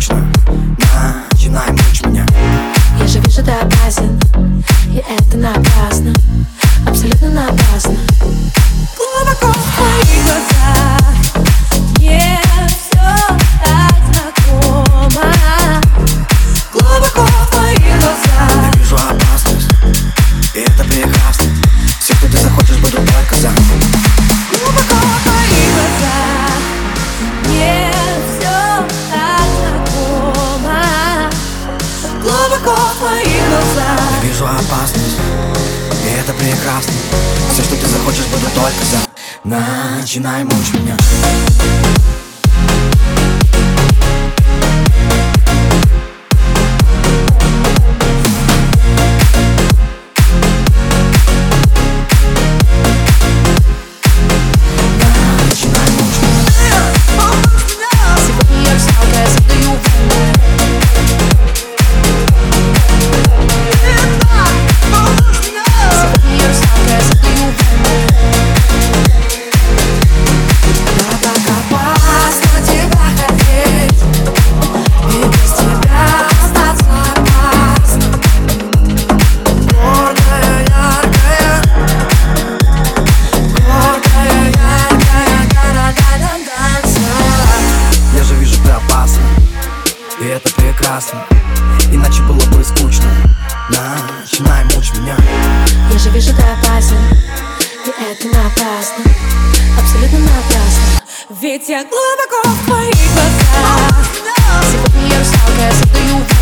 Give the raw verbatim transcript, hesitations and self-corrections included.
скучно, начинай мучить меня. Я же вижу, ты опасен, и это напрасно, абсолютно напрасно. Глубоко в твоих глазах мне все так знакомо. Глубоко в твоих глазах Я вижу опасность, и это прекрасно. Все, кто ты захочешь, будут только за. Глубоко в твоих глазах мне все так знакомо. Глубоко в твоих глазах Я вижу опасность, и это прекрасно. Все, что ты захочешь, буду только за. Начинай мучить меня. И это прекрасно, иначе было бы скучно. Начинай мучить меня. Я же вижу, ты опасен, и это напрасно, абсолютно напрасно. Ведь я глубоко в твоих глазах. Сегодня я русалка, я создаю